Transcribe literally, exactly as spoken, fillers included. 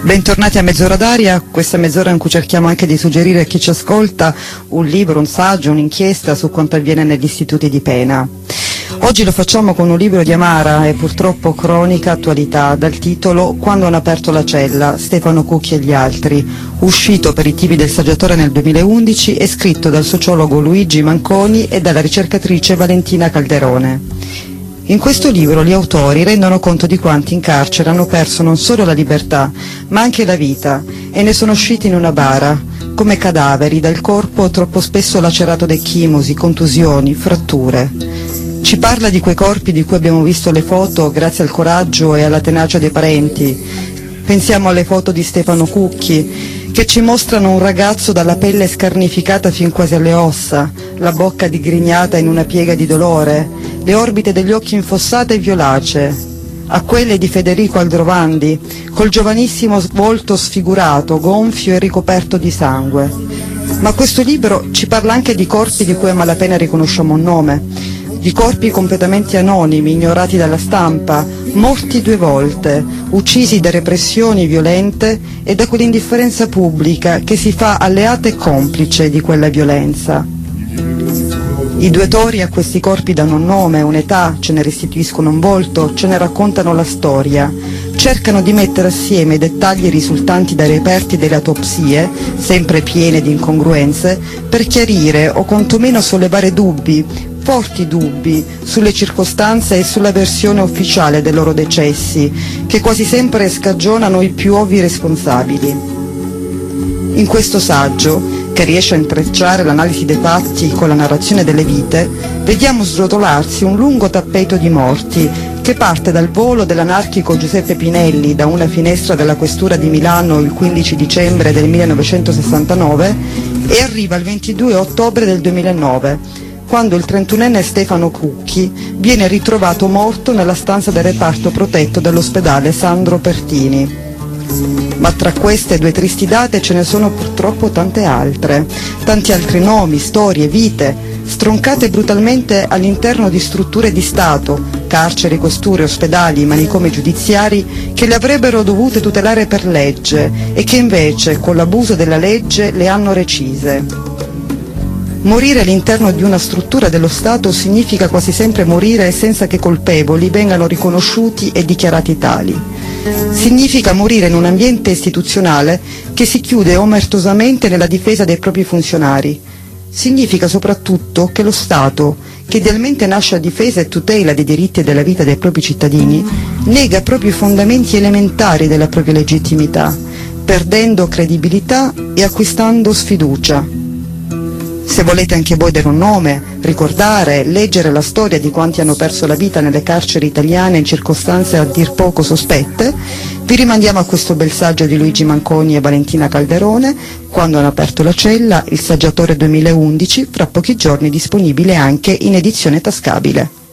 Bentornati a Mezz'ora d'aria, questa mezz'ora in cui cerchiamo anche di suggerire a chi ci ascolta un libro, un saggio, un'inchiesta su quanto avviene negli istituti di pena. Oggi lo facciamo con un libro di amara e purtroppo cronica attualità dal titolo Quando hanno aperto la cella, Stefano Cucchi e gli altri, uscito per i tipi del Saggiatore nel duemilaundici e scritto dal sociologo Luigi Manconi e dalla ricercatrice Valentina Calderone. In questo libro gli autori rendono conto di quanti in carcere hanno perso non solo la libertà, ma anche la vita, e ne sono usciti in una bara, come cadaveri dal corpo troppo spesso lacerato da echimosi, contusioni, fratture. Ci parla di quei corpi di cui abbiamo visto le foto grazie al coraggio e alla tenacia dei parenti. Pensiamo alle foto di Stefano Cucchi, che ci mostrano un ragazzo dalla pelle scarnificata fin quasi alle ossa, la bocca digrignata in una piega di dolore, le orbite degli occhi infossate e violacee, a quelle di Federico Aldrovandi, col giovanissimo volto sfigurato, gonfio e ricoperto di sangue. Ma questo libro ci parla anche di corpi di cui a malapena riconosciamo un nome, di corpi completamente anonimi, ignorati dalla stampa, morti due volte, uccisi da repressioni violente e da quell'indifferenza pubblica che si fa alleata e complice di quella violenza. I due autori a questi corpi danno un nome, un'età, ce ne restituiscono un volto, ce ne raccontano la storia, cercano di mettere assieme i dettagli risultanti dai reperti delle autopsie, sempre piene di incongruenze, per chiarire o quantomeno sollevare dubbi, forti dubbi, sulle circostanze e sulla versione ufficiale dei loro decessi, che quasi sempre scagionano i più ovvi responsabili. In questo saggio, che riesce a intrecciare l'analisi dei fatti con la narrazione delle vite, vediamo srotolarsi un lungo tappeto di morti che parte dal volo dell'anarchico Giuseppe Pinelli da una finestra della questura di Milano il quindici dicembre del millenovecentosessantanove e arriva il ventidue ottobre del duemilanove, quando il trentunenne Stefano Cucchi viene ritrovato morto nella stanza del reparto protetto dell'ospedale Sandro Pertini. Ma tra queste due tristi date ce ne sono purtroppo tante altre, tanti altri nomi, storie, vite, stroncate brutalmente all'interno di strutture di Stato, carceri, questure, ospedali, manicomi giudiziari, che le avrebbero dovute tutelare per legge e che invece, con l'abuso della legge, le hanno recise. Morire all'interno di una struttura dello Stato significa quasi sempre morire senza che colpevoli vengano riconosciuti e dichiarati tali. Significa morire in un ambiente istituzionale che si chiude omertosamente nella difesa dei propri funzionari. Significa soprattutto che lo Stato, che idealmente nasce a difesa e tutela dei diritti e della vita dei propri cittadini, nega proprio i fondamenti elementari della propria legittimità, perdendo credibilità e acquistando sfiducia. Se volete anche voi dare un nome, ricordare, leggere la storia di quanti hanno perso la vita nelle carceri italiane in circostanze a dir poco sospette, vi rimandiamo a questo bel saggio di Luigi Manconi e Valentina Calderone, Quando hanno aperto la cella, il Saggiatore duemilaundici, fra pochi giorni disponibile anche in edizione tascabile.